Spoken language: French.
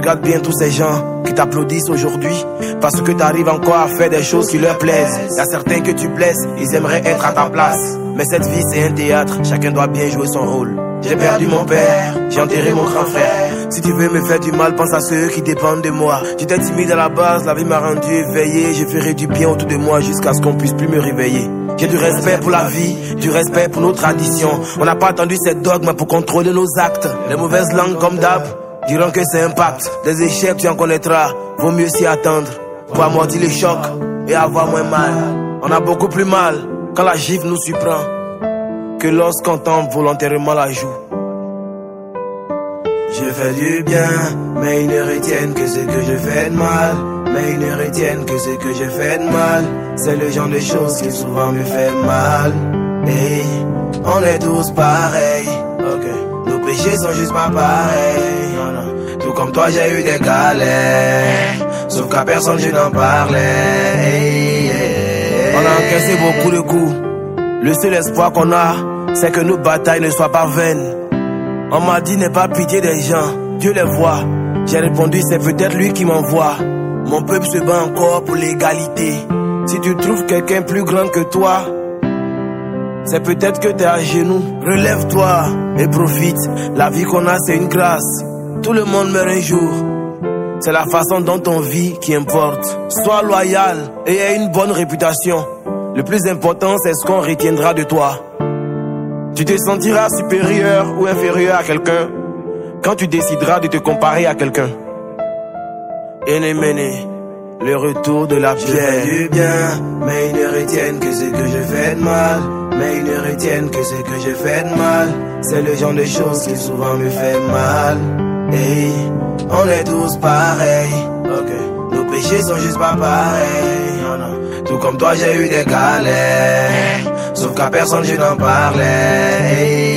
Regarde bien tous ces gens qui t'applaudissent aujourd'hui parce que t'arrives encore à faire des choses qui leur plaisent. Y'a certains que tu blesses, ils aimeraient être à ta place. Mais cette vie c'est un théâtre, chacun doit bien jouer son rôle. J'ai perdu mon père, j'ai enterré mon grand frère. Si tu veux me faire du mal, pense à ceux qui dépendent de moi. J'étais timide à la base, la vie m'a rendu éveillé. J'ai ferai du bien autour de moi jusqu'à ce qu'on puisse plus me réveiller. J'ai du respect pour la vie, du respect pour nos traditions. On n'a pas attendu cette dogme pour contrôler nos actes. Les mauvaises langues comme d'hab diront que c'est un pacte. Des échecs tu en connaîtras, vaut mieux s'y attendre pour amortir les chocs et avoir moins mal. On a beaucoup plus mal quand la gifle nous surprend que lorsqu'on tombe volontairement la joue. Je fais du bien, mais ils ne retiennent que ce que je fais de mal. Mais ils ne retiennent que ce que je fais de mal. C'est le genre de choses qui souvent me fait mal. Hey, on est tous pareils. Okay. Nos péchés sont juste pas pareils. Non, non. Tout comme toi j'ai eu des galères, sauf qu'à personne je n'en parlais. Hey, hey, hey. On a encaissé beaucoup de coups. Le seul espoir qu'on a, c'est que nos batailles ne soient pas vaines. On m'a dit n'aie pas pitié des gens, Dieu les voit. J'ai répondu c'est peut-être lui qui m'envoie. Mon peuple se bat encore pour l'égalité. Si tu trouves quelqu'un plus grand que toi, c'est peut-être que t'es à genoux. Relève-toi et profite. La vie qu'on a c'est une grâce. Tout le monde meurt un jour. C'est la façon dont on vit qui importe. Sois loyal et aie une bonne réputation. Le plus important c'est ce qu'on retiendra de toi. Tu te sentiras supérieur ou inférieur à quelqu'un quand tu décideras de te comparer à quelqu'un. Enéméné, le retour de la pierre. Je fais du bien, mais ils ne retiennent que ce que je fais de mal. Mais ils ne retiennent que ce que je fais de mal. C'est le genre de choses qui souvent me fait mal. Hey, on est tous pareils. Okay. Nos péchés sont juste pas pareils. Non, non. Tout comme toi j'ai eu des galères, sauf qu'à personne je n'en parlais. Hey.